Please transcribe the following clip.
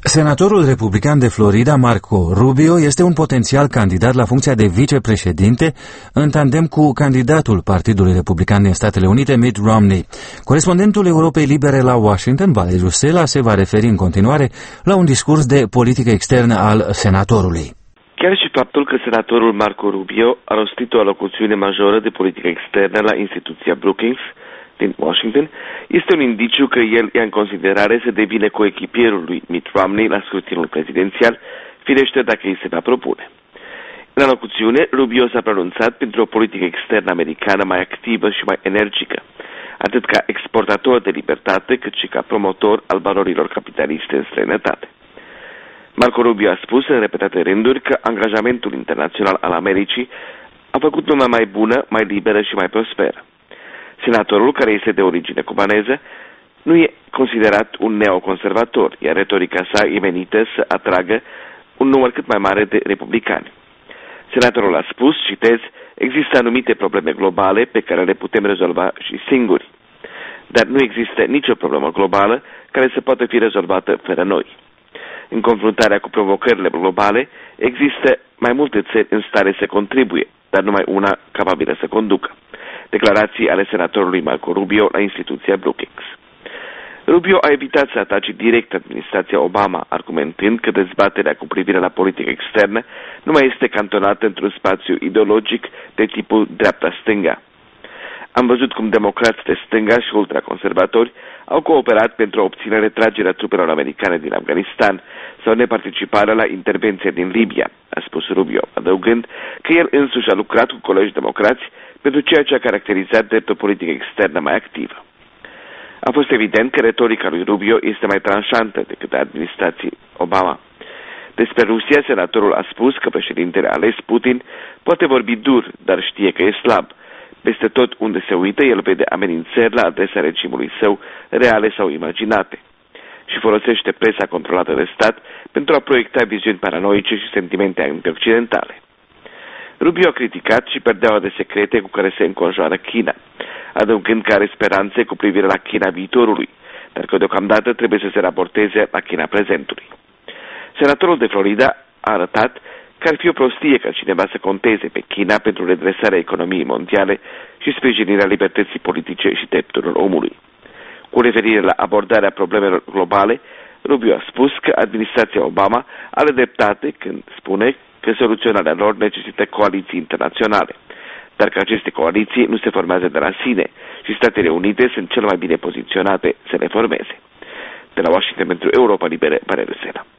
Senatorul republican de Florida, Marco Rubio, este un potențial candidat la funcția de vicepreședinte în tandem cu candidatul Partidului Republican din Statele Unite, Mitt Romney. Corespondentul Europei Libere la Washington, Valeriu Sela, se va referi în continuare la un discurs de politică externă al senatorului. Chiar și faptul că senatorul Marco Rubio a rostit o alocuțiune majoră de politică externă la instituția Brookings din Washington este un indiciu că el ia în considerare să devină coechipierul lui Mitt Romney la scrutinul prezidențial, firește dacă îi se va propune. În alocuțiune, Rubio s-a pronunțat pentru o politică externă americană mai activă și mai energică, atât ca exportator de libertate, cât și ca promotor al valorilor capitaliste în străinătate. Marco Rubio a spus în repetate rânduri că angajamentul internațional al Americii a făcut lumea mai bună, mai liberă și mai prosperă. Senatorul, care este de origine cubaneză, nu e considerat un neoconservator, iar retorica sa e menită să atragă un număr cât mai mare de republicani. Senatorul a spus, citez, există anumite probleme globale pe care le putem rezolva și singuri, dar nu există nicio problemă globală care să poată fi rezolvată fără noi. În confruntarea cu provocările globale, există mai multe țări în stare să contribuie, dar numai una capabilă să conducă. Declarații ale senatorului Marco Rubio la instituția Brookings. Rubio a evitat să atace direct administrația Obama, argumentând că dezbaterea cu privire la politică externă nu mai este cantonată într-un spațiu ideologic de tipul dreapta-stânga. Am văzut cum democrați de stânga și ultraconservatori au cooperat pentru a obține retragerea trupelor americane din Afganistan sau neparticiparea la intervenția din Libia, a spus Rubio, adăugând că el însuși a lucrat cu colegi democrați pentru ceea ce a caracterizat drept o politică externă mai activă. A fost evident că retorica lui Rubio este mai tranșantă decât a administrației Obama. Despre Rusia, senatorul a spus că președintele ales Putin poate vorbi dur, dar știe că e slab. Peste tot unde se uită, el vede amenințări la adresa regimului său, reale sau imaginate, și folosește presa controlată de stat pentru a proiecta viziuni paranoice și sentimente antioccidentale. Rubio a criticat și perdeaua de secrete cu care se înconjoară China, adăugând că are speranțe cu privire la China viitorului, dar că deocamdată trebuie să se raporteze la China prezentului. Senatorul de Florida a arătat că ar fi o prostie ca cineva să conteze pe China pentru redresarea economiei mondiale și sprijinirea libertății politice și drepturilor omului. Cu referire la abordarea problemelor globale, Rubio a spus că administrația Obama are dreptate când spune că soluționarea lor necesită coaliții internaționale, dar că aceste coaliții nu se formează de la sine și Statele Unite sunt cel mai bine poziționate să le formeze. De la Washington pentru Europa Liberă, Valeriu Sela.